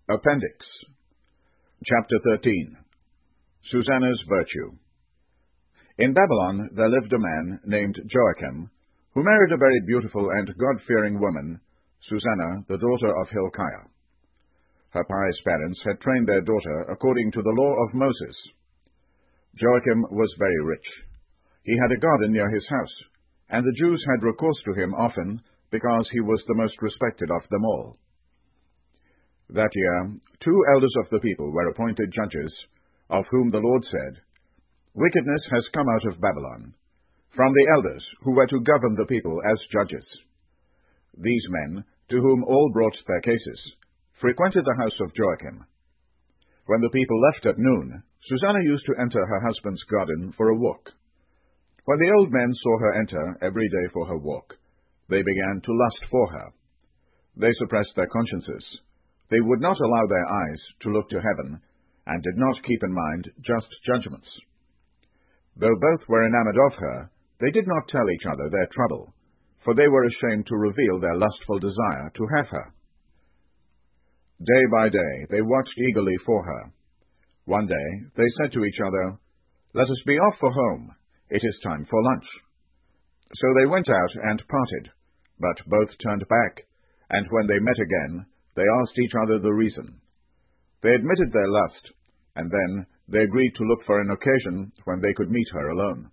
Appendix. Chapter 13. Susanna's Virtue. In Babylon there lived a man named Joachim, who married a very beautiful and God-fearing woman, Susanna, the daughter of Hilkiah. Her pious parents had trained their daughter according to the law of Moses. Joachim was very rich. He had a garden near his house, and the Jews had recourse to him often because he was the most respected of them all. That year, 2 elders of the people were appointed judges, of whom the Lord said, "Wickedness has come out of Babylon, from the elders who were to govern the people as judges." These men, to whom all brought their cases, frequented the house of Joachim. When the people left at noon, Susanna used to enter her husband's garden for a walk. When the old men saw her enter every day for her walk, they began to lust for her. They suppressed their consciences. They would not allow their eyes to look to heaven, and did not keep in mind just judgments. Though both were enamored of her, they did not tell each other their trouble, for they were ashamed to reveal their lustful desire to have her. Day by day they watched eagerly for her. One day they said to each other, "Let us be off for home. It is time for lunch." So they went out and parted, but both turned back, and when they met again, they asked each other the reason. They admitted their lust, and then they agreed to look for an occasion when they could meet her alone.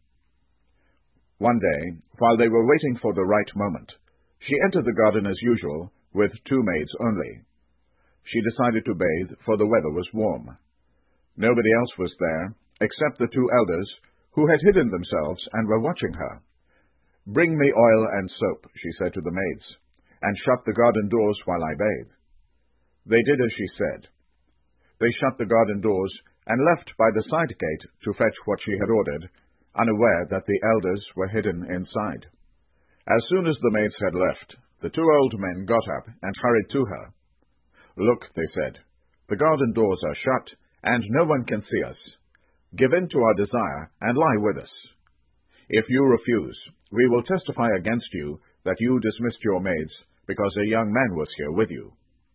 One day, while they were waiting for the right moment, she entered the garden as usual, with 2 maids only. She decided to bathe, for the weather was warm. Nobody else was there, except the 2 elders, who had hidden themselves and were watching her. "Bring me oil and soap," she said to the maids, "and shut the garden doors while I bathe." They did as she said. They shut the garden doors and left by the side gate to fetch what she had ordered, unaware that the elders were hidden inside. As soon as the maids had left, the 2 old men got up and hurried to her. "Look," they said, "the garden doors are shut, and no one can see us. Give in to our desire and lie with us. If you refuse, we will testify against you that you dismissed your maids because a young man was here with you."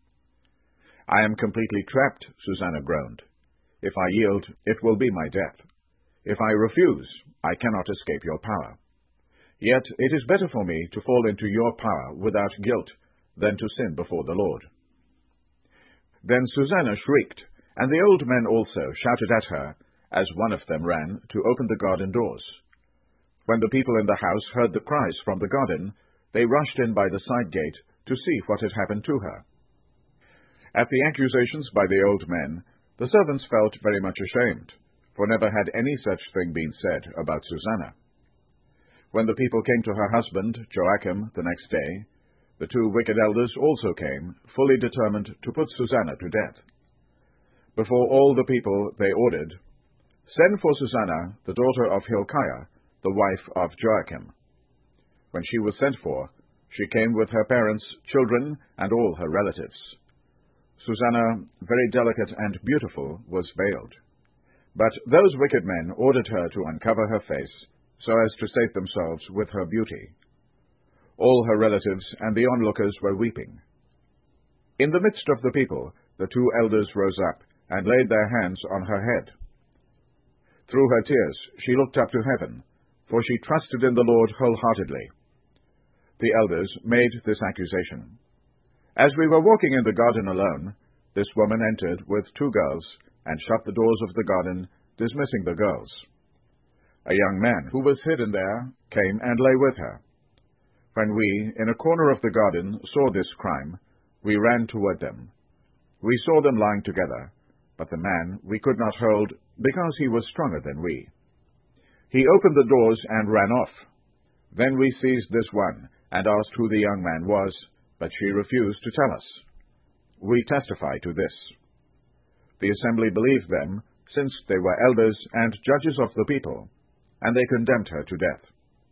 "I am completely trapped," Susanna groaned. "If I yield, it will be my death. If I refuse, I cannot escape your power. Yet it is better for me to fall into your power without guilt than to sin before the Lord." Then Susanna shrieked, and the old men also shouted at her, as one of them ran to open the garden doors. When the people in the house heard the cries from the garden, they rushed in by the side gate to see what had happened to her. At the accusations by the old men, the servants felt very much ashamed, for never had any such thing been said about Susanna. When the people came to her husband, Joachim, the next day, the 2 wicked elders also came, fully determined to put Susanna to death. Before all the people they ordered, "Send for Susanna, the daughter of Hilkiah, the wife of Joachim." When she was sent for, she came with her parents, children, and all her relatives. Susanna, very delicate and beautiful, was veiled. But those wicked men ordered her to uncover her face, so as to sate themselves with her beauty. All her relatives and the onlookers were weeping. In the midst of the people, the 2 elders rose up and laid their hands on her head. Through her tears she looked up to heaven, for she trusted in the Lord wholeheartedly. The elders made this accusation: "As we were walking in the garden alone, this woman entered with 2 girls and shut the doors of the garden, dismissing the girls. A young man who was hidden there came and lay with her. When we, in a corner of the garden, saw this crime, we ran toward them. We saw them lying together, but the man we could not hold because he was stronger than we. He opened the doors and ran off. Then we seized this one and asked who the young man was, but she refused to tell us. We testify to this." The assembly believed them, since they were elders and judges of the people, and they condemned her to death.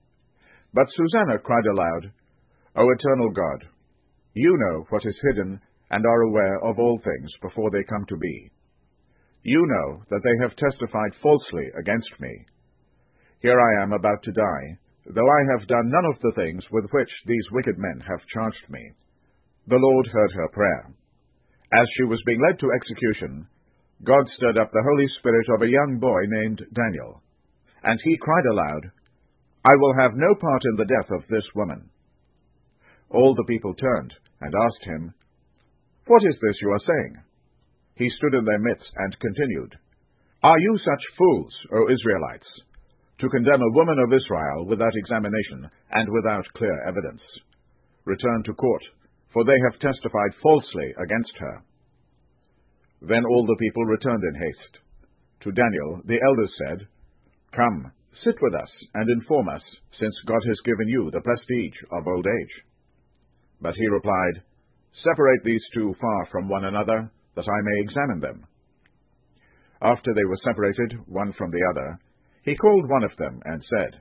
But Susanna cried aloud, "O eternal God, you know what is hidden and are aware of all things before they come to be. You know that they have testified falsely against me. Here I am about to die, though I have done none of the things with which these wicked men have charged me." The Lord heard her prayer. As she was being led to execution, God stirred up the Holy Spirit of a young boy named Daniel, and he cried aloud, "I will have no part in the death of this woman." All the people turned and asked him, "What is this you are saying?" He stood in their midst and continued, "Are you such fools, O Israelites, to condemn a woman of Israel without examination and without clear evidence? Return to court, for they have testified falsely against her." Then all the people returned in haste. To Daniel the elders said, "Come, sit with us and inform us, since God has given you the prestige of old age." But he replied, "Separate these two far from one another, that I may examine them." After they were separated, one from the other, he called one of them and said,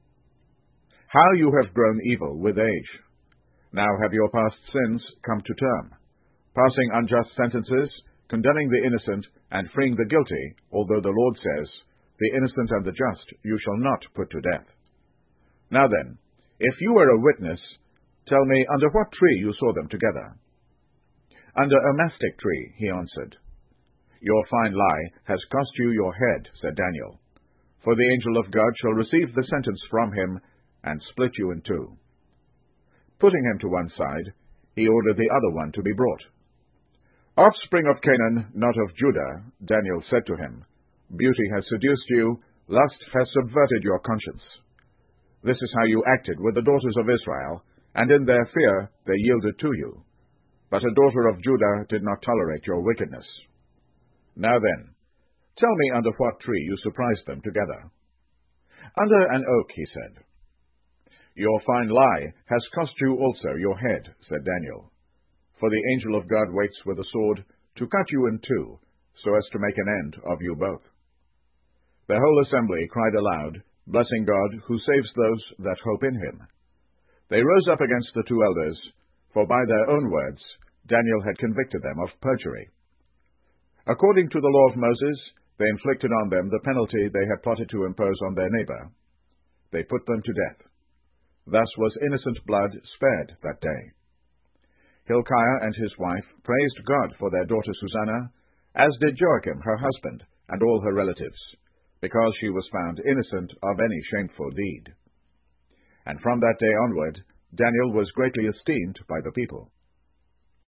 "How you have grown evil with age! Now have your past sins come to term, passing unjust sentences, condemning the innocent, and freeing the guilty, although the Lord says, 'The innocent and the just you shall not put to death.' Now then, if you were a witness, tell me under what tree you saw them together." "Under a mastic tree," he answered. "Your fine lie has cost you your head," said Daniel, "for the angel of God shall receive the sentence from him and split you in two." Putting him to one side, he ordered the other one to be brought. "Offspring of Canaan, not of Judah," Daniel said to him, "beauty has seduced you, lust has subverted your conscience. This is how you acted with the daughters of Israel, and in their fear they yielded to you. But a daughter of Judah did not tolerate your wickedness. Now then, tell me under what tree you surprised them together." "Under an oak," he said. "Your fine lie has cost you also your head," said Daniel, "for the angel of God waits with a sword to cut you in two, so as to make an end of you both." The whole assembly cried aloud, blessing God, who saves those that hope in him. They rose up against the two elders, for by their own words Daniel had convicted them of perjury. According to the law of Moses, they inflicted on them the penalty they had plotted to impose on their neighbor. They put them to death. Thus was innocent blood spared that day. Hilkiah and his wife praised God for their daughter Susanna, as did Joachim her husband and all her relatives, because she was found innocent of any shameful deed. And from that day onward, Daniel was greatly esteemed by the people.